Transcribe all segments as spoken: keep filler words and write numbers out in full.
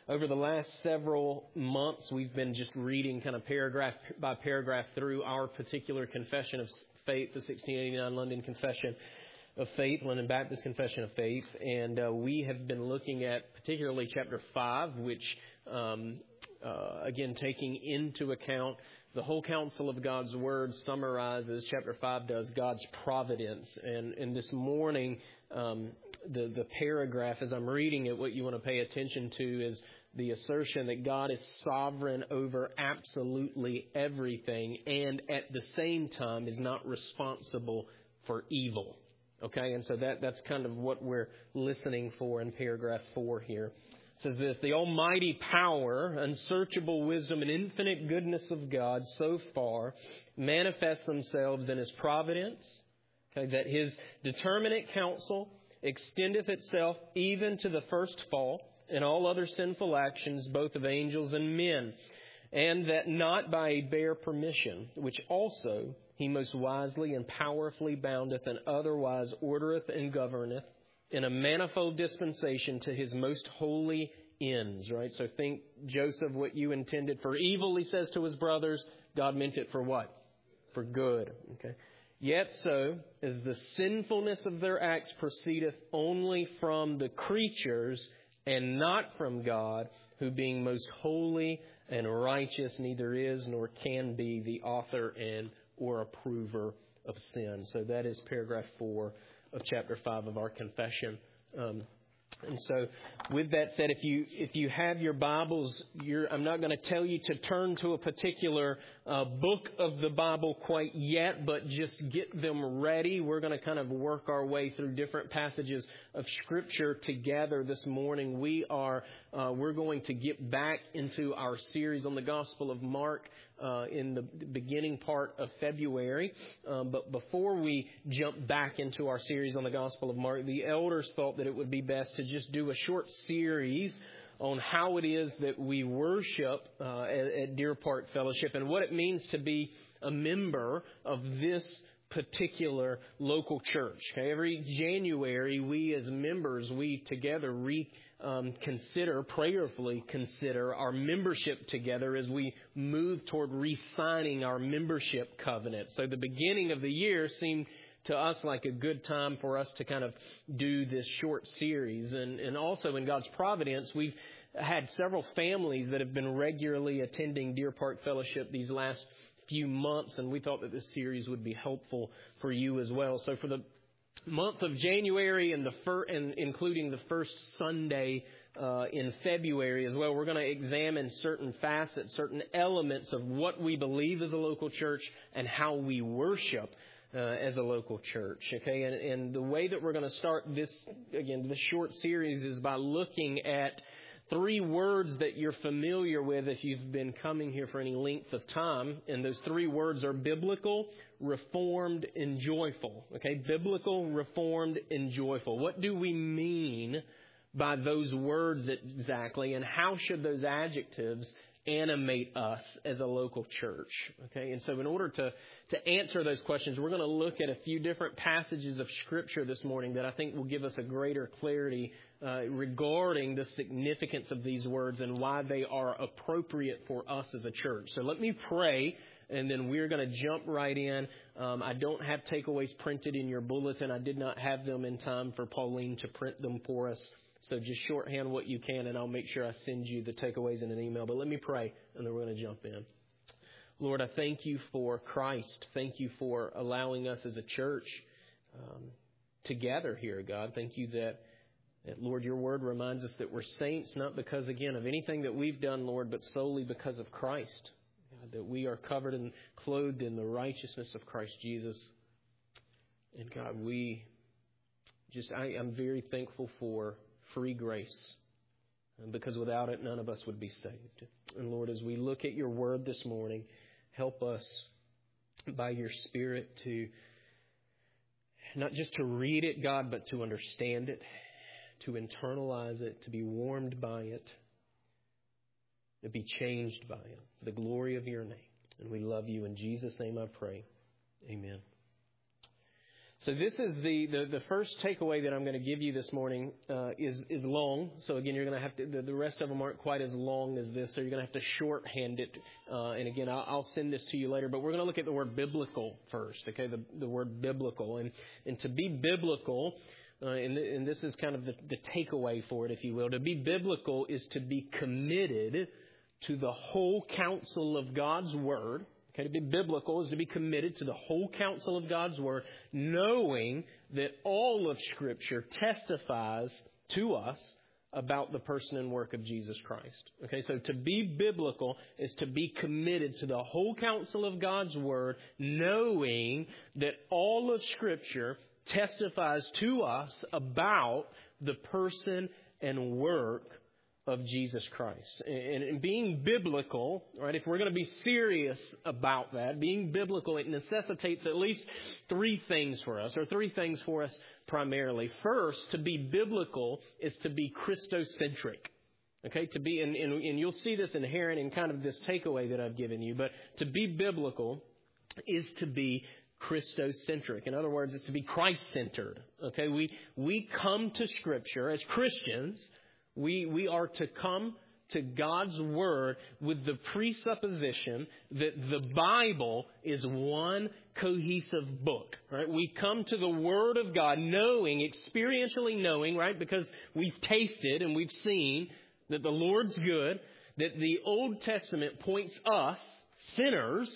over the last several months, we've been just reading kind of paragraph by paragraph through our particular confession of faith, the sixteen eighty-nine London Confession of Faith, London Baptist Confession of Faith. And uh, we have been looking at particularly chapter five, which, um, uh, again, taking into account the whole counsel of God's Word, summarizes, chapter five does, God's providence. And, and this morning, um, the, the paragraph, as I'm reading it, what you want to pay attention to is the assertion that God is sovereign over absolutely everything and at the same time is not responsible for evil. Okay, and so that, that's kind of what we're listening for in paragraph four here. It says this: the almighty power, unsearchable wisdom, and infinite goodness of God so far manifest themselves in His providence, okay, that His determinate counsel extendeth itself even to the first fall and all other sinful actions, both of angels and men, and that not by a bare permission, which also He most wisely and powerfully boundeth, and otherwise ordereth and governeth in a manifold dispensation to His most holy ends. Right? So think, Joseph, what you intended for evil, he says to his brothers, God meant it for what? For good. Okay. Yet so, as the sinfulness of their acts proceedeth only from the creatures and not from God, who being most holy and righteous neither is nor can be the author and or approver of sin. So that is paragraph four of chapter five of our confession. Um, and so with that said, if you if you have your Bibles, you're, I'm not going to tell you to turn to a particular uh, book of the Bible quite yet, but just get them ready. We're going to kind of work our way through different passages of Scripture together this morning. We are uh, we're going to get back into our series on the Gospel of Mark Uh, in the beginning part of February. Um, but before we jump back into our series on the Gospel of Mark, the elders thought that it would be best to just do a short series on how it is that we worship uh, at, at Deer Park Fellowship and what it means to be a member of this particular local church. Okay, every January, we as members, we together re Um, consider, prayerfully consider our membership together as we move toward re-signing our membership covenant. So the beginning of the year seemed to us like a good time for us to kind of do this short series. And, and also in God's providence, we've had several families that have been regularly attending Deer Park Fellowship these last few months, and we thought that this series would be helpful for you as well. So for the month of January and the fir- and including the first Sunday uh, in February as well, we're going to examine certain facets, certain elements of what we believe as a local church and how we worship uh, as a local church. Okay, and, and the way that we're going to start this, again, this short series is by looking at three words that you're familiar with if you've been coming here for any length of time. And those three words are biblical, reformed, and joyful. Okay, biblical, reformed, and joyful. What do we mean by those words exactly? And how should those adjectives animate us as a local church? Okay, and so in order to, to answer those questions, we're going to look at a few different passages of Scripture this morning that I think will give us a greater clarity uh, regarding the significance of these words and why they are appropriate for us as a church. So let me pray, and then we're going to jump right in. Um, I don't have takeaways printed in your bulletin. I did not have them in time for Pauline to print them for us. So just shorthand what you can, and I'll make sure I send you the takeaways in an email. But let me pray, and then we're going to jump in. Lord, I thank you for Christ. Thank you for allowing us as a church um, to gather here, God. Thank you that, that, Lord, your word reminds us that we're saints, not because, again, of anything that we've done, Lord, but solely because of Christ. God, that we are covered and clothed in the righteousness of Christ Jesus. And God, we just, I am very thankful for free grace, because without it, none of us would be saved. And Lord, as we look at your word this morning, help us by your Spirit to not just to read it, God, but to understand it, to internalize it, to be warmed by it, to be changed by it, for the glory of your name. And we love you. In Jesus' name I pray. Amen. So this is the, the, the first takeaway that I'm going to give you this morning uh, is is long. So again, you're going to have to, the, the rest of them aren't quite as long as this, so you're going to have to shorthand it. Uh, and again, I'll, I'll send this to you later, but we're going to look at the word biblical first, okay, the, the word biblical. And, and to be biblical, uh, and, and this is kind of the, the takeaway for it, if you will, to be biblical is to be committed to the whole counsel of God's Word. Okay, to be biblical is to be committed to the whole counsel of God's Word, knowing that all of Scripture testifies to us about the person and work of Jesus Christ. Okay, so to be biblical is to be committed to the whole counsel of God's Word, knowing that all of Scripture testifies to us about the person and work of Jesus Christ. And, and being biblical, right, if we're going to be serious about that, being biblical, it necessitates at least three things for us, or three things for us primarily. First, to be biblical is to be Christocentric. Okay, to be, and, and, and you'll see this inherent in kind of this takeaway that I've given you, but to be biblical is to be Christocentric. In other words, it's to be Christ-centered. Okay, we, we come to Scripture as Christians. We we are to come to God's Word with the presupposition that the Bible is one cohesive book, right? We come to the Word of God knowing, experientially knowing, right? Because we've tasted and we've seen that the Lord's good, that the Old Testament points us, sinners,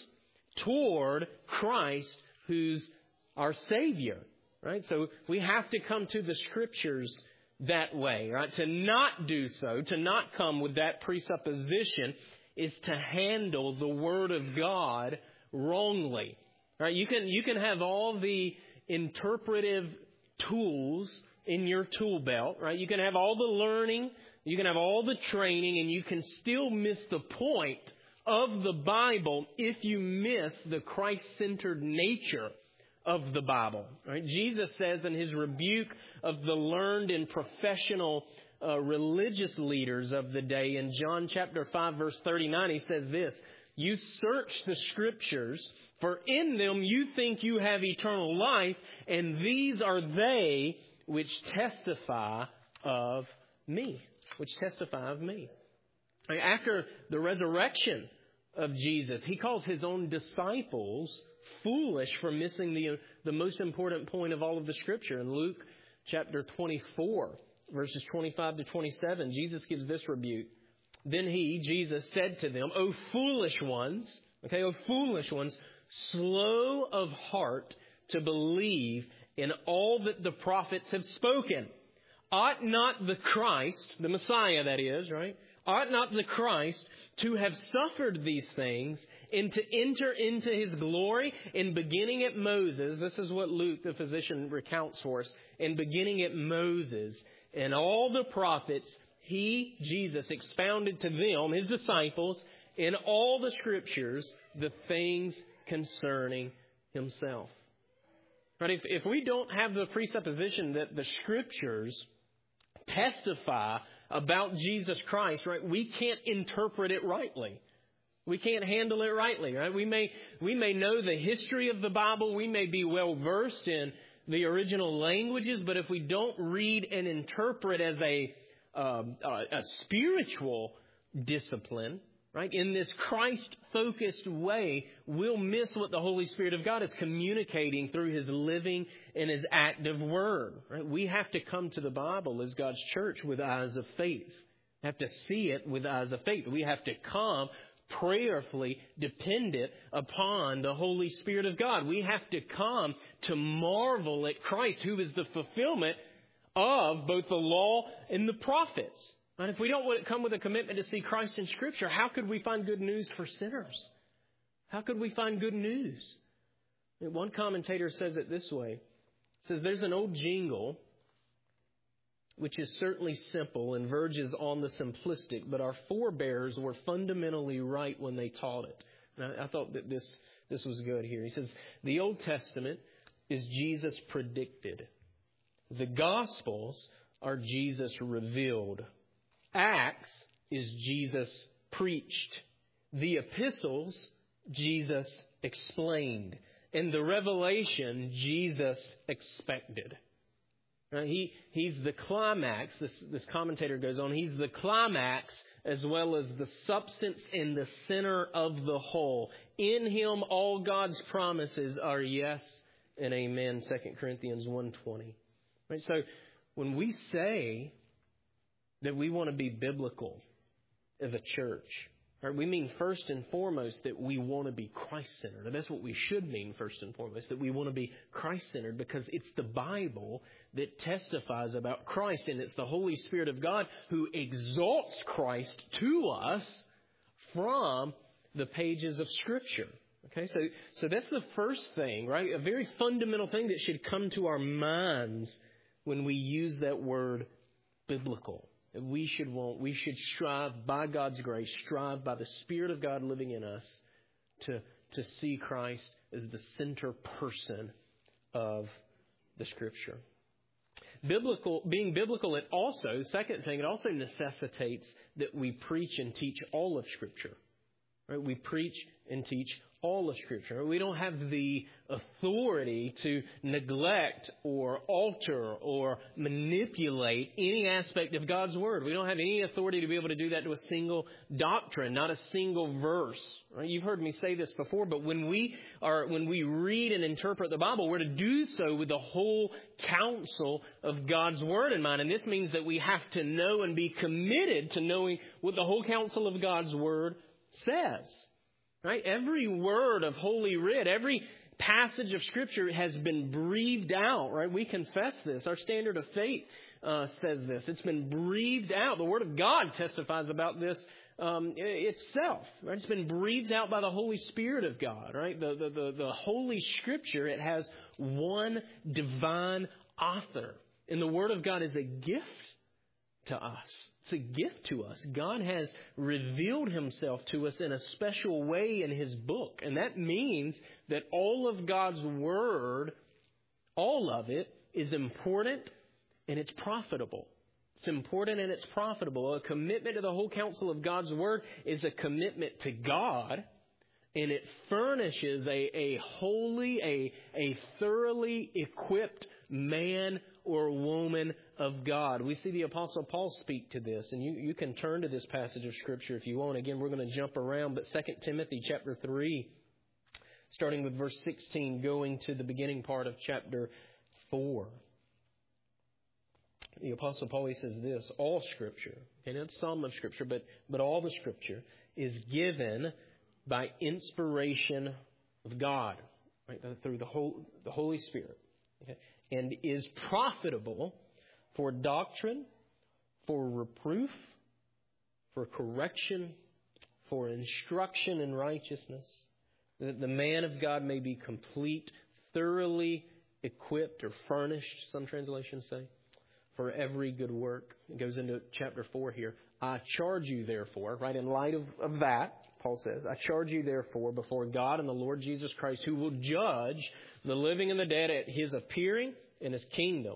toward Christ, who's our Savior, right? So we have to come to the Scriptures that way, right? To not do so, to not come with that presupposition, is to handle the Word of God wrongly, right? You can you can have all the interpretive tools in your tool belt, right? You can have all the learning, you can have all the training, and you can still miss the point of the Bible if you miss the Christ-centered nature of the Bible. Right? Jesus says in His rebuke of the learned and professional uh, religious leaders of the day in John chapter five verse thirty-nine, He says this, "You search the Scriptures, for in them you think you have eternal life, and these are they which testify of me." Which testify of me. Right? After the resurrection of Jesus, He calls His own disciples foolish for missing the the most important point of all of the Scripture. In Luke chapter twenty-four, verses twenty-five to twenty-seven, Jesus gives this rebuke. "Then He," Jesus, "said to them, O foolish ones," okay, "O foolish ones, slow of heart to believe in all that the prophets have spoken. Ought not the Christ," the Messiah that is, right? "Ought not the Christ to have suffered these things and to enter into His glory?" And beginning at Moses, this is what Luke, the physician, recounts for us. And beginning at Moses and all the prophets, He, Jesus, expounded to them, His disciples, in all the Scriptures, the things concerning Himself. Right? If, if we don't have the presupposition that the Scriptures testify about Jesus Christ, right, we can't interpret it rightly. We can't handle it rightly, right? We may we may know the history of the Bible. We may be well versed in the original languages, but if we don't read and interpret as a um, a, a spiritual discipline, right, in this Christ-focused way, we'll miss what the Holy Spirit of God is communicating through His living and His active Word. Right? We have to come to the Bible as God's church with eyes of faith. We have to see it with eyes of faith. We have to come prayerfully dependent upon the Holy Spirit of God. We have to come to marvel at Christ, who is the fulfillment of both the law and the prophets. And if we don't come with a commitment to see Christ in Scripture, how could we find good news for sinners? How could we find good news? One commentator says it this way. It says, "There's an old jingle which is certainly simple and verges on the simplistic, but our forebears were fundamentally right when they taught it." And I, I thought that this, this was good here. He says, "The Old Testament is Jesus predicted. The Gospels are Jesus revealed. Acts is Jesus preached. The epistles, Jesus explained. and the revelation Jesus expected. Right? He, he's the climax, this, this commentator goes on, he's the climax as well as the substance and the center of the whole. In Him all God's promises are yes and amen, Second Corinthians one twenty. Right? So when we say that we want to be biblical as a church, right, we mean first and foremost that we want to be Christ-centered. And that's what we should mean first and foremost, that we want to be Christ-centered, because it's the Bible that testifies about Christ, and it's the Holy Spirit of God who exalts Christ to us from the pages of Scripture. Okay, so so that's the first thing, right? A very fundamental thing that should come to our minds when we use that word biblical. We should want, we should strive by God's grace, strive by the Spirit of God living in us to, to see Christ as the center person of the Scripture. Biblical, being biblical, it also, second thing, it also necessitates that we preach and teach all of Scripture. Right? We preach and teach all of Scripture. We don't have the authority to neglect or alter or manipulate any aspect of God's Word. We don't have any authority to be able to do that to a single doctrine, not a single verse. Right? You've heard me say this before, but when we are, when we read and interpret the Bible, we're to do so with the whole counsel of God's Word in mind. And this means that we have to know and be committed to knowing what the whole counsel of God's Word says. Right? Every word of Holy Writ, every passage of Scripture has been breathed out. Right? We confess this. Our standard of faith uh, says this. It's been breathed out. The Word of God testifies about this um, itself. Right? It's been breathed out by the Holy Spirit of God. Right? The, the, the, the Holy Scripture, it has one divine author. And the Word of God is a gift to us. It's a gift to us. God has revealed Himself to us in a special way in His book. And that means that all of God's Word, all of it, is important and it's profitable. It's important and it's profitable. A commitment to the whole counsel of God's Word is a commitment to God. And it furnishes a, a holy, a, a thoroughly equipped man or woman of God. We see the Apostle Paul speak to this, and you, you can turn to this passage of Scripture if you want. Again, we're going to jump around, but Second Timothy chapter three, starting with verse sixteen, going to the beginning part of chapter four. The Apostle Paul, he says this: all Scripture, and it's some of Scripture, but, but all the Scripture is given by inspiration of God, right, through the whole, the Holy Spirit, okay, and is profitable for doctrine, for reproof, for correction, for instruction in righteousness, that the man of God may be complete, thoroughly equipped or furnished, some translations say, for every good work. It goes into chapter four here. I charge you therefore, right, in light of, of that, Paul says, I charge you therefore before God and the Lord Jesus Christ, who will judge the living and the dead at His appearing in His kingdom.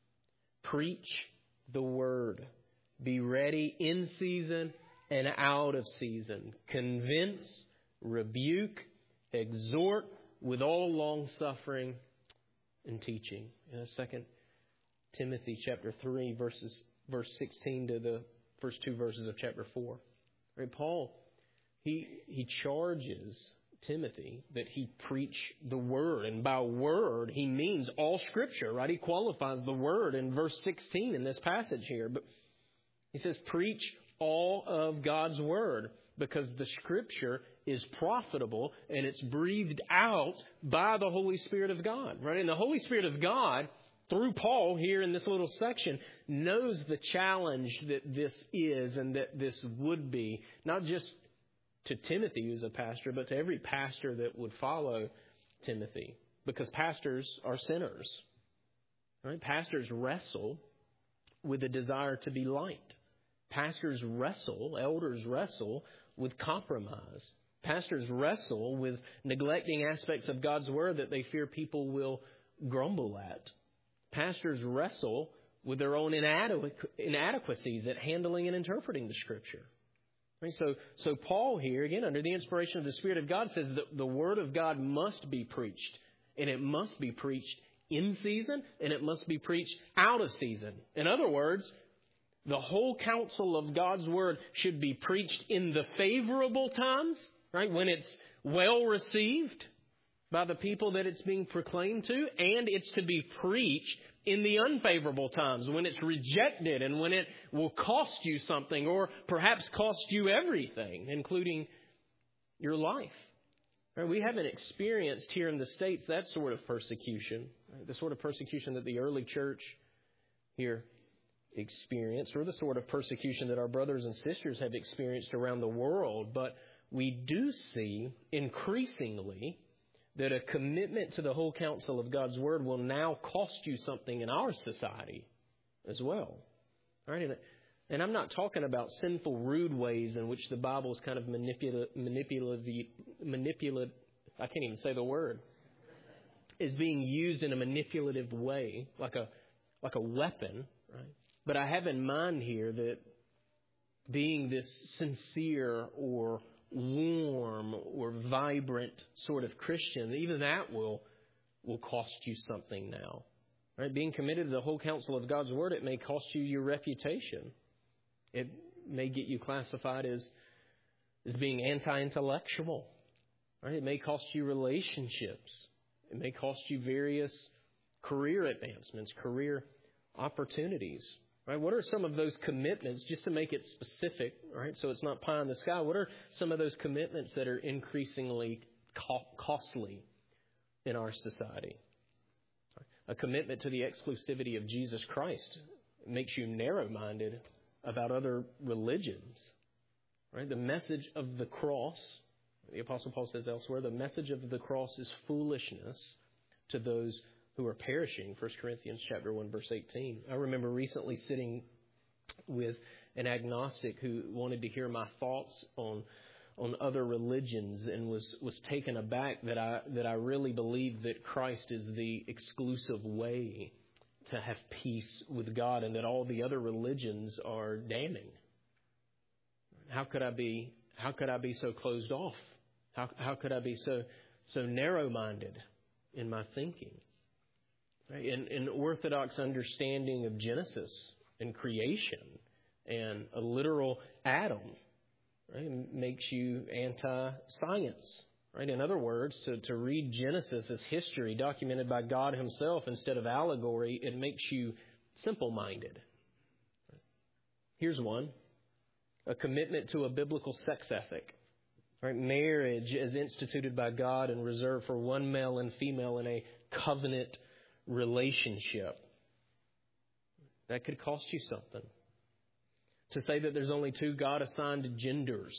Preach the word. Be ready in season and out of season. Convince, rebuke, exhort with all long suffering and teaching. In Second Timothy chapter three, verses verse sixteen to the first two verses of chapter four. Right, Paul, he he charges Timothy that he preach the Word. And by Word, he means all Scripture, right? He qualifies the Word in verse sixteen in this passage here. But he says, preach all of God's Word, because the Scripture is profitable and it's breathed out by the Holy Spirit of God, right? And the Holy Spirit of God, through Paul here in this little section, knows the challenge that this is and that this would be, not just to Timothy, who's a pastor, but to every pastor that would follow Timothy. Because pastors are sinners. Right? Pastors wrestle with a desire to be light. Pastors wrestle, elders wrestle with compromise. Pastors wrestle with neglecting aspects of God's Word that they fear people will grumble at. Pastors wrestle with their own inadequacies at handling and interpreting the Scripture. Right? So, so Paul here, again, under the inspiration of the Spirit of God, says that the Word of God must be preached. And it must be preached in season, and it must be preached out of season. In other words, the whole counsel of God's Word should be preached in the favorable times, right, when it's well received by the people that it's being proclaimed to, and it's to be preached in the unfavorable times when it's rejected and when it will cost you something or perhaps cost you everything, including your life. Right? We haven't experienced here in the States that sort of persecution, right? The sort of persecution that the early church here experienced, or the sort of persecution that our brothers and sisters have experienced around the world. But we do see increasingly that a commitment to the whole counsel of God's Word will now cost you something in our society as well. All right? And, and I'm not talking about sinful, rude ways in which the Bible is kind of manipulative, manipulative, manipulative, I can't even say the word, is being used in a manipulative way, like a, like a weapon, right? But I have in mind here that being this sincere or warm or vibrant sort of Christian, even that will will cost you something now. Right? Being committed to the whole counsel of God's Word, it may cost you your reputation. It may get you classified as, as being anti-intellectual. Right? It may cost you relationships. It may cost you various career advancements, career opportunities. Right? What are some of those commitments, just to make it specific, right? So it's not pie in the sky. What are some of those commitments that are increasingly co- costly in our society? A commitment to the exclusivity of Jesus Christ makes you narrow-minded about other religions. Right? The message of the cross, the Apostle Paul says elsewhere, the message of the cross is foolishness to those who are perishing, First Corinthians chapter one, verse eighteen. I remember recently sitting with an agnostic who wanted to hear my thoughts on on other religions and was, was taken aback that I that I really believe that Christ is the exclusive way to have peace with God and that all the other religions are damning. How could I be how could I be so closed off? How how could I be so so narrow-minded in my thinking? An, an orthodox understanding of Genesis and creation and a literal Adam, right, makes you anti-science. Right? In other words, to, to read Genesis as history documented by God Himself instead of allegory, it makes you simple-minded. Here's one. A commitment to a biblical sex ethic. Right? Marriage as instituted by God and reserved for one male and female in a covenant relationship. That could cost you something. To say that there's only two God-assigned genders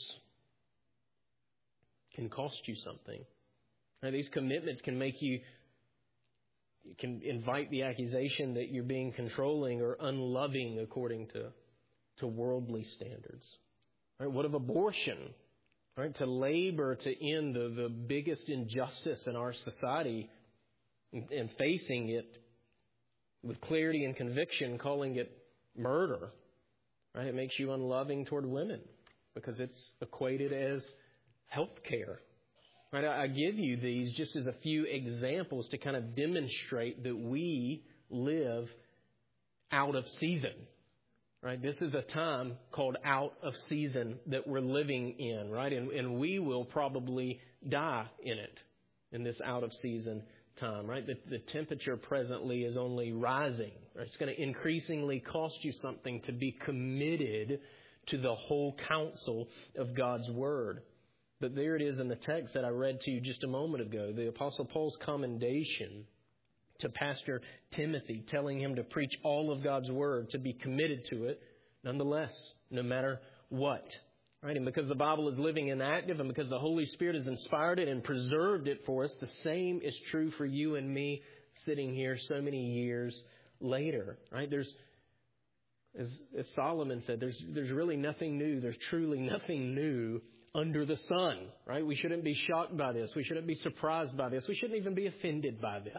can cost you something. Now, these commitments can make you, can invite the accusation that you're being controlling or unloving according to, to worldly standards. Right? What of abortion? Right? To labor to end the, the biggest injustice in our society and facing it with clarity and conviction, calling it murder, right? It makes you unloving toward women because it's equated as health care. Right? I give you these just as a few examples to kind of demonstrate that we live out of season. Right? This is a time called out of season that we're living in, right? And, and we will probably die in it, in this out of season time, right? The, the temperature presently is only rising. Right? It's going to increasingly cost you something to be committed to the whole counsel of God's Word. But there it is in the text that I read to you just a moment ago. The Apostle Paul's commendation to Pastor Timothy, telling him to preach all of God's Word, to be committed to it, nonetheless, no matter what. Right? And because the Bible is living and active, and because the Holy Spirit has inspired it and preserved it for us, the same is true for you and me sitting here so many years later. Right? There's, as, as Solomon said, there's there's really nothing new. There's truly nothing new under the sun. Right? We shouldn't be shocked by this. We shouldn't be surprised by this. We shouldn't even be offended by this.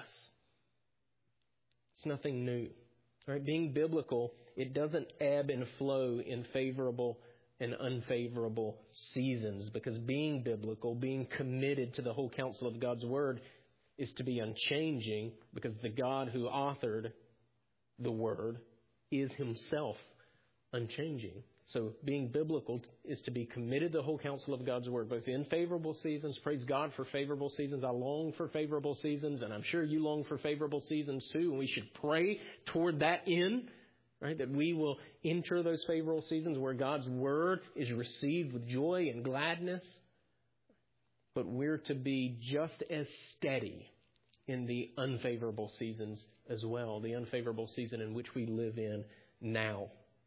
It's nothing new. Right? Being biblical, it doesn't ebb and flow in favorable and unfavorable seasons, because being biblical, being committed to the whole counsel of God's Word, is to be unchanging, because the God who authored the Word is Himself unchanging. So being biblical is to be committed to the whole counsel of God's Word, both in favorable seasons. Praise God for favorable seasons. I long for favorable seasons, and I'm sure you long for favorable seasons too. And we should pray toward that end, right? That we will enter those favorable seasons where God's Word is received with joy and gladness. But we're to be just as steady in the unfavorable seasons as well, the unfavorable season in which we live in now.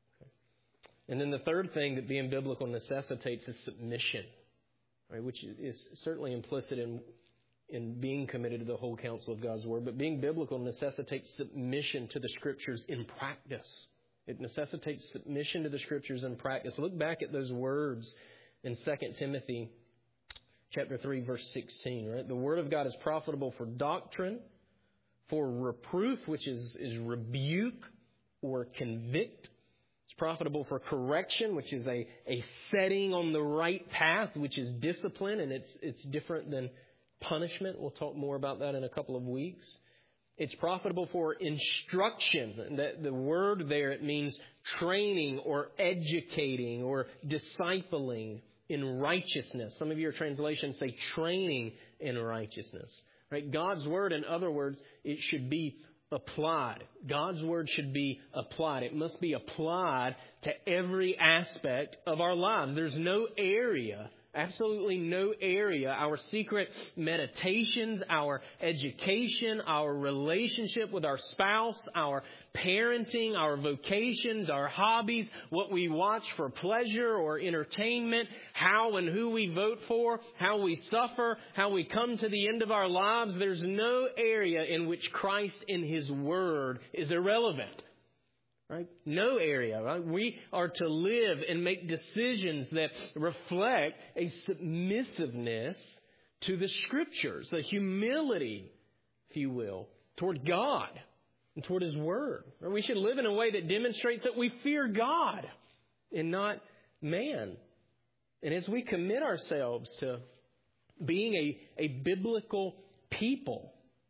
And then the third thing that being biblical necessitates is submission, right? Which is certainly implicit in in being committed to the whole counsel of God's Word. But being biblical necessitates submission to the Scriptures in practice. It necessitates submission to the Scriptures in practice. Look back at those words in Second Timothy chapter three, verse sixteen, right? The Word of God is profitable for doctrine, for reproof, which is, is rebuke or convict. It's profitable for correction, which is a, a setting on the right path, which is discipline, and it's it's different than punishment. We'll talk more about that in a couple of weeks. It's profitable for instruction. The, the word there, it means training or educating or discipling in righteousness. Some of your translations say training in righteousness. Right? God's Word, in other words, it should be applied. God's Word should be applied. It must be applied to every aspect of our lives. There's no area, absolutely no area, our secret meditations, our education, our relationship with our spouse, our parenting, our vocations, our hobbies, what we watch for pleasure or entertainment, how and who we vote for, how we suffer, how we come to the end of our lives. There's no area in which Christ in His Word is irrelevant. Right? No area. Right? We are to live and make decisions that reflect a submissiveness to the Scriptures, a humility, if you will, toward God and toward His Word. Right? We should live in a way that demonstrates that we fear God and not man. And as we commit ourselves to being a, a biblical people,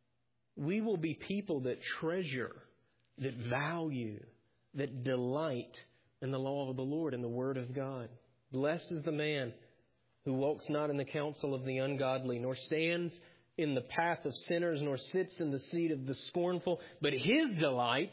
we will be people that treasure, that value, that delight in the law of the Lord and the Word of God. Blessed is the man who walks not in the counsel of the ungodly, nor stands in the path of sinners, nor sits in the seat of the scornful. But his delight,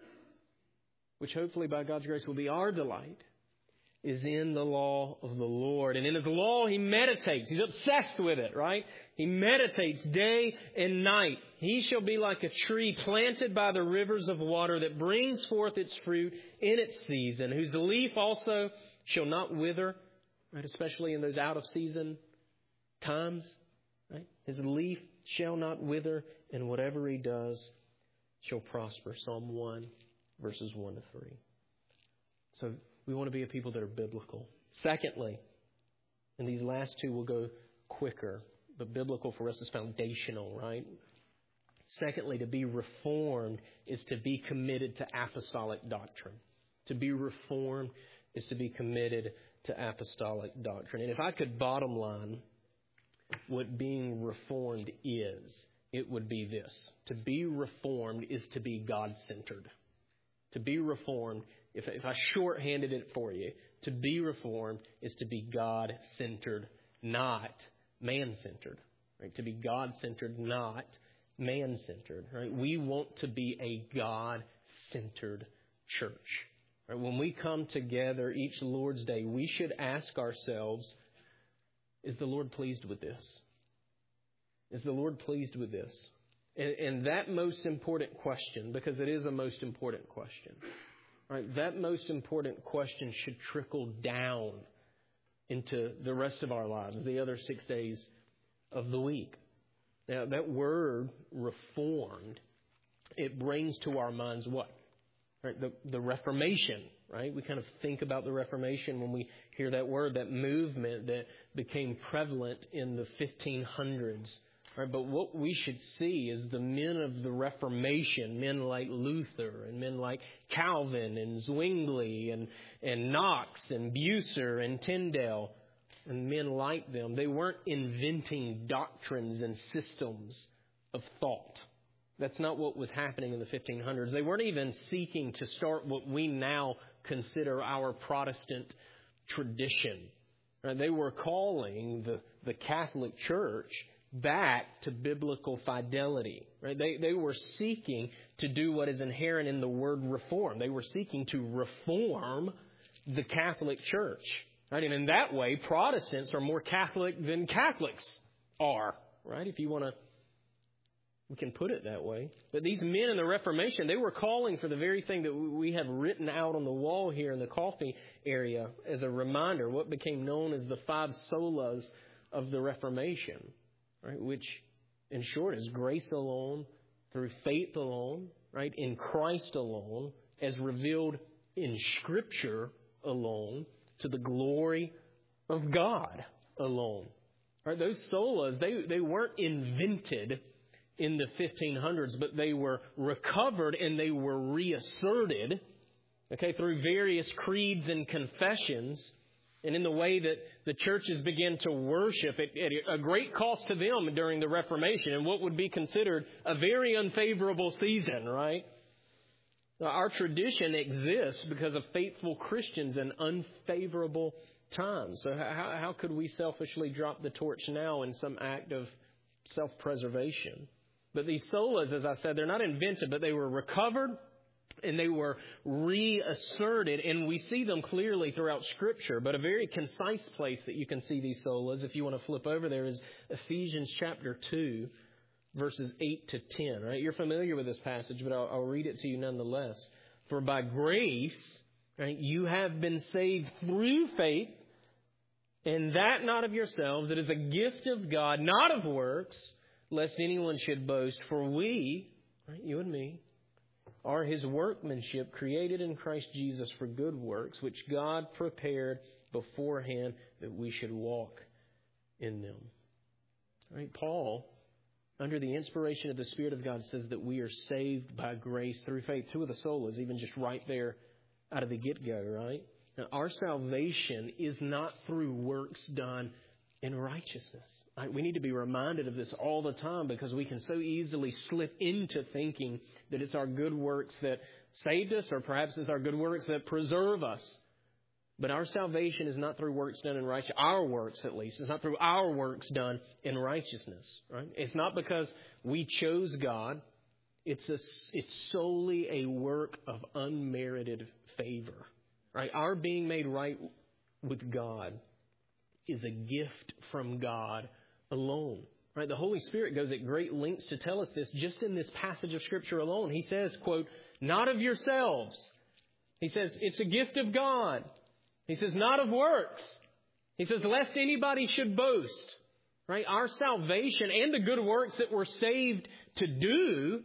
which hopefully by God's grace will be our delight, is in the law of the Lord. And in His law He meditates. He's obsessed with it, right? He meditates day and night. He shall be like a tree planted by the rivers of water that brings forth its fruit in its season, whose leaf also shall not wither, right? Especially in those out of season times, right? His leaf shall not wither, and whatever he does shall prosper. Psalm one, verses one to three. So we want to be a people that are biblical. Secondly, and these last two will go quicker, but biblical for us is foundational, right? Secondly, to be reformed is to be committed to apostolic doctrine. To be reformed is to be committed to apostolic doctrine. And if I could bottom line what being reformed is, it would be this. To be reformed is to be God-centered. To be reformed, if, if I shorthanded it for you, to be reformed is to be God-centered, not man-centered. Right? To be God-centered, not man-centered. Right? We want to be a God-centered church. Right? When we come together each Lord's Day, we should ask ourselves, is the Lord pleased with this? Is the Lord pleased with this? And, and that most important question, because it is a most important question, right? That most important question should trickle down into the rest of our lives, the other six days of the week. Now, that word, reformed, it brings to our minds what? Right? The, the Reformation, right? We kind of think about the Reformation when we hear that word, that movement that became prevalent in the fifteen hundreds Right? But what we should see is the men of the Reformation, men like Luther and men like Calvin and Zwingli and, and Knox and Bucer and Tyndale and men like them, they weren't inventing doctrines and systems of thought. That's not what was happening in the fifteen hundreds. They weren't even seeking to start what we now consider our Protestant tradition. Right? They were calling the, the Catholic Church back to biblical fidelity. Right? They, they were seeking to do what is inherent in the word reform. They were seeking to reform the Catholic Church. Right? And in that way, Protestants are more Catholic than Catholics are. Right? If you want to, we can put it that way. But these men in the Reformation, they were calling for the very thing that we have written out on the wall here in the coffee area as a reminder, what became known as the five solas of the Reformation, right? Which, in short, is grace alone, through faith alone, right? In Christ alone, as revealed in Scripture alone, to the glory of God alone. Right? Those solas, they, they weren't invented in the fifteen hundreds, but they were recovered and they were reasserted, okay, through various creeds and confessions, and in the way that the churches began to worship at, at a great cost to them during the Reformation, and what would be considered a very unfavorable season, right? Now, our tradition exists because of faithful Christians in unfavorable times. So how, how could we selfishly drop the torch now in some act of self-preservation? But these solas, as I said, they're not invented, but they were recovered and they were reasserted. And we see them clearly throughout Scripture. But a very concise place that you can see these solas, if you want to flip over there, is Ephesians chapter two, verses eight to ten. Right? You're familiar with this passage, but I'll, I'll read it to you nonetheless. For by grace, right, you have been saved through faith, and that not of yourselves. It is a gift of God, not of works, lest anyone should boast. For we, right, you and me, are His workmanship, created in Christ Jesus for good works, which God prepared beforehand that we should walk in them. Right? Paul, under the inspiration of the Spirit of God, says that we are saved by grace through faith. Two of the solas, even just right there out of the get-go, right? Now, our salvation is not through works done in righteousness. Right? We need to be reminded of this all the time, because we can so easily slip into thinking that it's our good works that saved us, or perhaps it's our good works that preserve us. But our salvation is not through works done in righteousness. Our works, at least. It's not through our works done in righteousness. Right? It's not because we chose God. It's a, it's solely a work of unmerited favor. Right? Our being made right with God is a gift from God alone. Right? The Holy Spirit goes at great lengths to tell us this just in this passage of Scripture alone. He says, quote, not of yourselves. He says, it's a gift of God. He says, not of works. He says, lest anybody should boast. Right? Our salvation and the good works that we're saved to do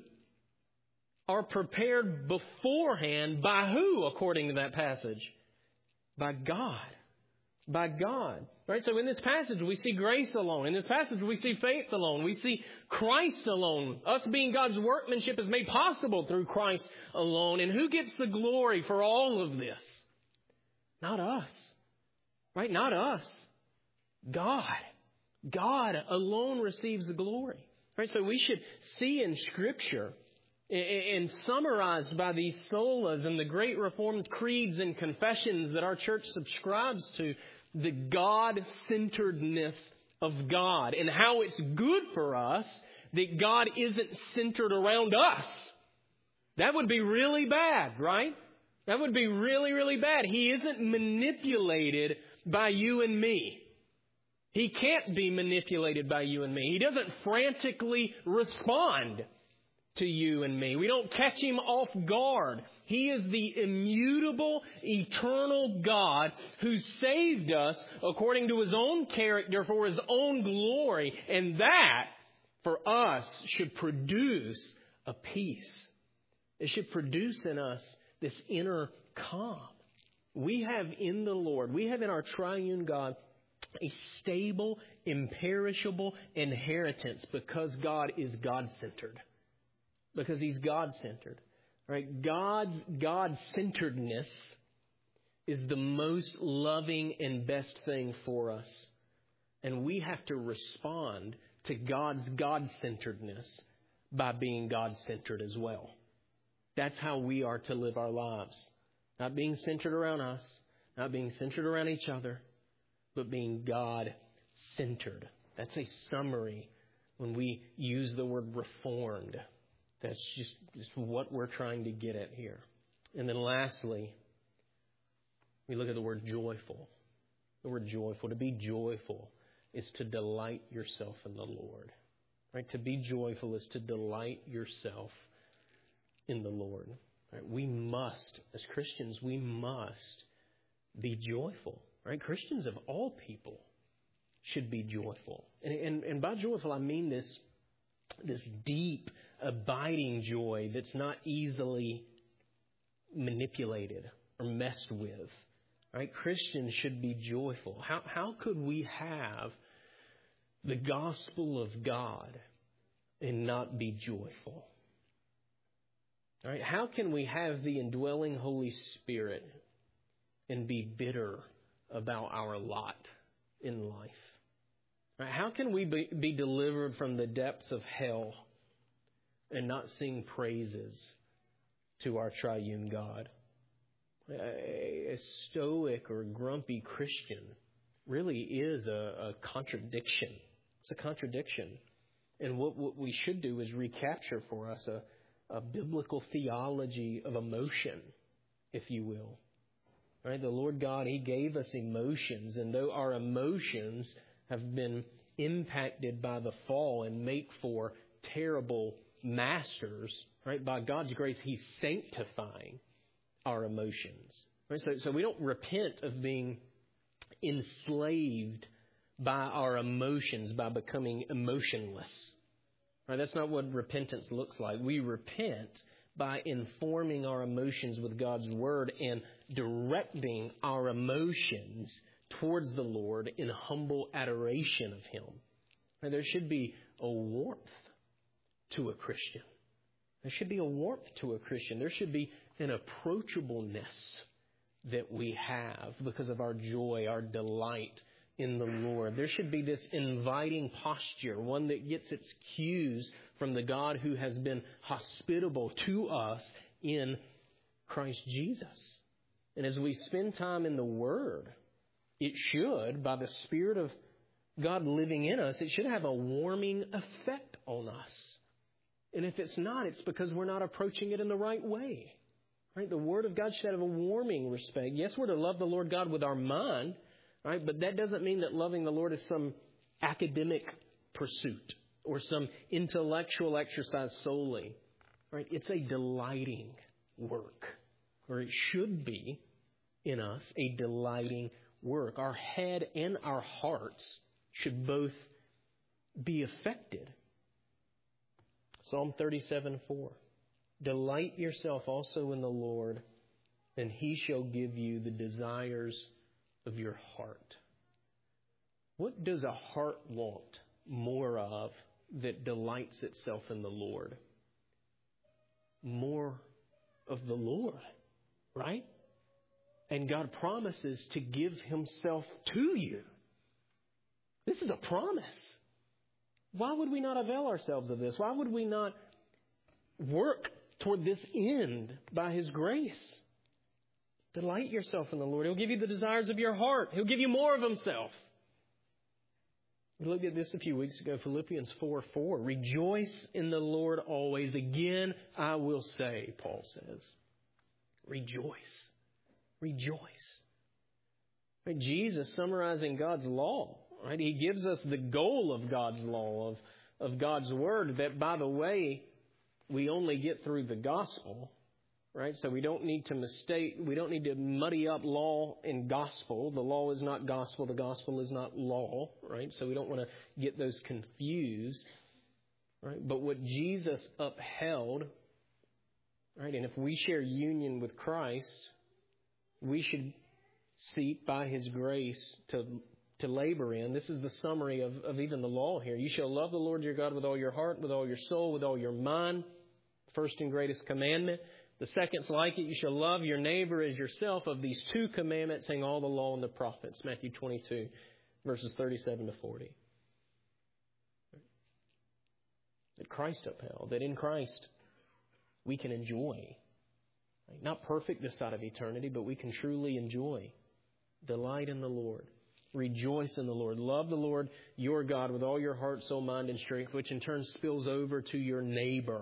are prepared beforehand by who, according to that passage? By God. By God. Right? So in this passage, we see grace alone. In this passage, we see faith alone. We see Christ alone. Us being God's workmanship is made possible through Christ alone. And who gets the glory for all of this? Not us. Right? Not us. God. God alone receives the glory. Right? So we should see in Scripture, and summarized by these solas and the great Reformed creeds and confessions that our church subscribes to, the God-centeredness of God, and how it's good for us that God isn't centered around us. That would be really bad, right? That would be really, really bad. He isn't manipulated by you and me. He can't be manipulated by you and me. He doesn't frantically respond to you and me. We don't catch Him off guard. He is the immutable, eternal God who saved us according to His own character for His own glory. And that, for us, should produce a peace. It should produce in us this inner calm. We have in the Lord, we have in our triune God a stable, imperishable inheritance because God is God-centered. Because He's God-centered. Right? God's God-centeredness is the most loving and best thing for us. And we have to respond to God's God-centeredness by being God-centered as well. That's how we are to live our lives. Not being centered around us, not being centered around each other, but being God-centered. That's a summary when we use the word reformed. That's just, just what we're trying to get at here. And then lastly, we look at the word joyful. The word joyful. To be joyful is to delight yourself in the Lord. Right? To be joyful is to delight yourself in the Lord. Right? We must, as Christians, we must be joyful. Right? Christians of all people should be joyful. And, and, and by joyful, I mean this, this deep, abiding joy that's not easily manipulated or messed with. Right? Christians should be joyful. How, how could we have the gospel of God and not be joyful? All right? How can we have the indwelling Holy Spirit and be bitter about our lot in life? Right? How can we be, be delivered from the depths of hell and not sing praises to our triune God? A, a stoic or grumpy Christian really is a, a contradiction. It's a contradiction. And what, what we should do is recapture for us a, a biblical theology of emotion, if you will. Right? The Lord God, He gave us emotions, and though our emotions have been impacted by the fall and make for terrible masters, right? By God's grace, He's sanctifying our emotions. Right? So, so we don't repent of being enslaved by our emotions, by becoming emotionless. Right? That's not what repentance looks like. We repent by informing our emotions with God's Word and directing our emotions towards the Lord in humble adoration of Him. And there should be a warmth to a Christian. There should be a warmth to a Christian. There should be an approachableness that we have because of our joy, our delight in the Lord. There should be this inviting posture, one that gets its cues from the God who has been hospitable to us in Christ Jesus. And as we spend time in the Word, it should, by the Spirit of God living in us, it should have a warming effect on us. And if it's not, it's because we're not approaching it in the right way. Right? The Word of God should have a warming respect. Yes, we're to love the Lord God with our mind, right? But that doesn't mean that loving the Lord is some academic pursuit or some intellectual exercise solely. Right? It's a delighting work, or it should be in us a delighting work. Our head and our hearts should both be affected. Psalm thirty-seven four. Delight yourself also in the Lord, and He shall give you the desires of your heart. What does a heart want more of that delights itself in the Lord? More of the Lord, right? And God promises to give Himself to you. This is a promise. Why would we not avail ourselves of this? Why would we not work toward this end by His grace? Delight yourself in the Lord. He'll give you the desires of your heart. He'll give you more of Himself. We looked at this a few weeks ago, Philippians four four. Rejoice in the Lord always. Again, I will say, Paul says. Rejoice. Rejoice. Right? Jesus, summarizing God's law, right? He gives us the goal of God's law, of, of God's Word, that, by the way, we only get through the gospel, right? So we don't need to mistake, we don't need to muddy up law and gospel. The law is not gospel, the gospel is not law, right? So we don't want to get those confused, right? But what Jesus upheld, right? And if we share union with Christ, we should seek by His grace to to labor in. This is the summary of, of even the law here. You shall love the Lord your God with all your heart, with all your soul, with all your mind. First and greatest commandment. The second's like it. You shall love your neighbor as yourself. Of these two commandments hang all the law and the prophets. Matthew twenty-two, verses thirty-seven to forty. That Christ upheld. That in Christ we can enjoy. Not perfect this side of eternity, but we can truly enjoy. Delight in the Lord. Rejoice in the Lord. Love the Lord your God with all your heart, soul, mind, and strength, which in turn spills over to your neighbor.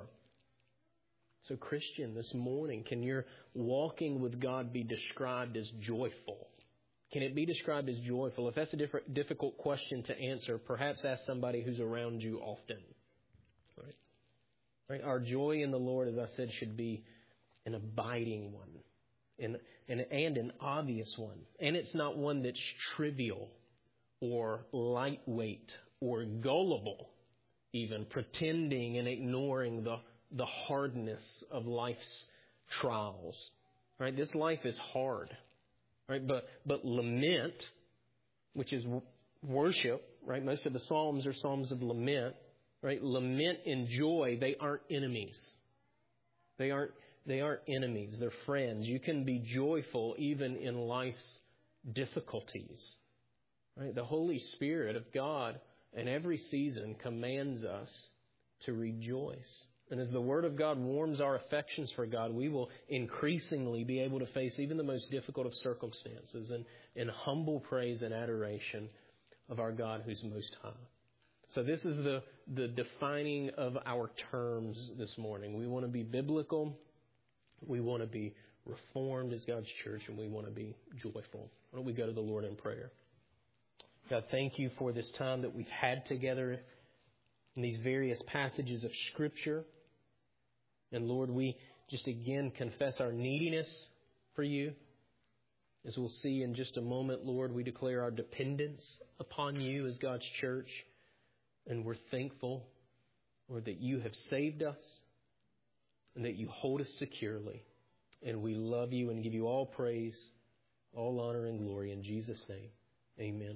So Christian, this morning, can your walking with God be described as joyful? Can it be described as joyful? If that's a diff- difficult question to answer, perhaps ask somebody who's around you often. Right? Right? Our joy in the Lord, as I said, should be an abiding one and, and, and an obvious one. And it's not one that's trivial or lightweight or gullible, even pretending and ignoring the the hardness of life's trials. Right? This life is hard. Right? But but lament, which is worship, right? Most of the Psalms are Psalms of lament. Right? Lament and joy, they aren't enemies. They aren't they aren't enemies. They're friends. You can be joyful even in life's difficulties. Right? The Holy Spirit of God in every season commands us to rejoice. And as the Word of God warms our affections for God, we will increasingly be able to face even the most difficult of circumstances in, in humble praise and adoration of our God who's most high. So this is the, the defining of our terms this morning. We want to be biblical. We want to be reformed as God's church, and we want to be joyful. Why don't we go to the Lord in prayer? God, thank you for this time that we've had together in these various passages of Scripture. And Lord, we just again confess our neediness for you. As we'll see in just a moment, Lord, we declare our dependence upon you as God's church. And we're thankful, Lord, that you have saved us and that you hold us securely. And we love you and give you all praise, all honor and glory in Jesus' name. Amen.